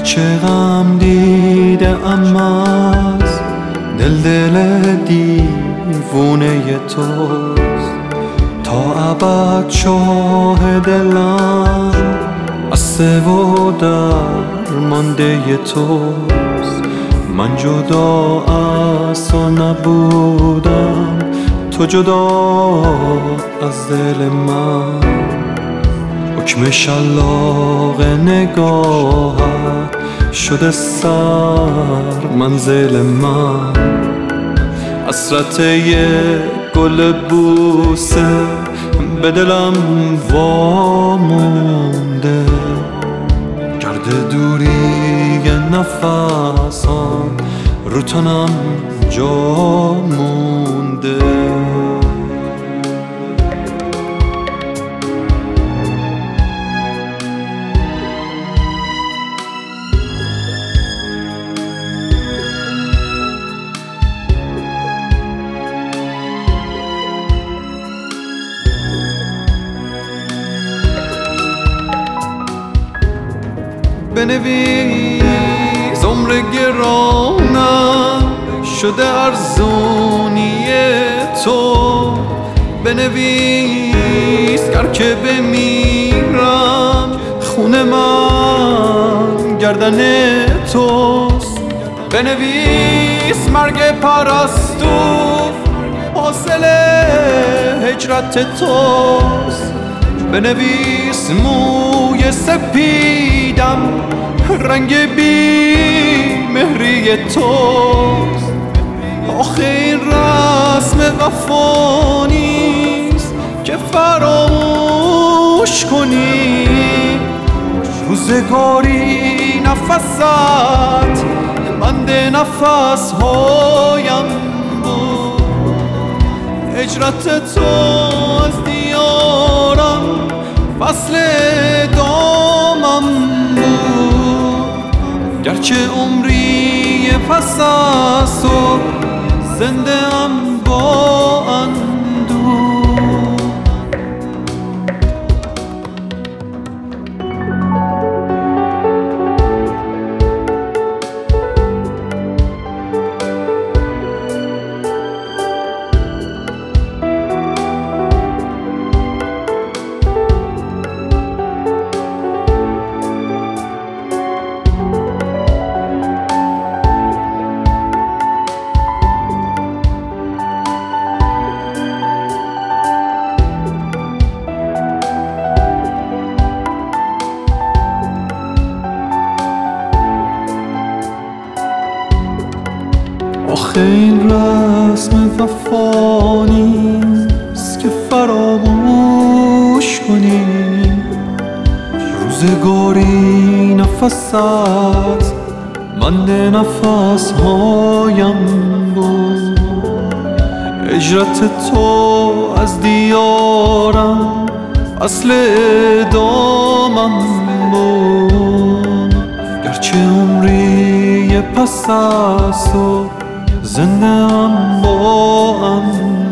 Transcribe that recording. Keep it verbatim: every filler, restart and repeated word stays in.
گرچه غم دیده ام از دل دل دیوونه توست، تا ابد شاه دلم بسته و درمانده توست. من جدا از تو نبودم، تو جدا از دل من. حکم شلاق نگاهت شده سر منزل من. حسرت یک گل بوسه به دلم وامونده، گرد دوری نفسان رو تنم جا مونده. بنویس عمر گرانم شده ارزونی تو، بنویس گر که بمیرم خون من گردن توست، بنویس مرگ پرستو حاصل هجرت توست، بنویس موی سپیدم رنگ بی مهری توست. آخه این رسم وفا نیست که فراموش کنی، روزگاری نفست بند نفس هایم بود، هجرت تو از دیارم فصل دامم بود، گرچه عمری پس از تو زنده ام با اندوه. آخه این رسم وفا نیست که فراموش کنی، روزگاری نفست بند نفس هایم بود، هجرت تو از دیارم اصل دامم بود، گرچه عمری پس از تو زنده ام با ام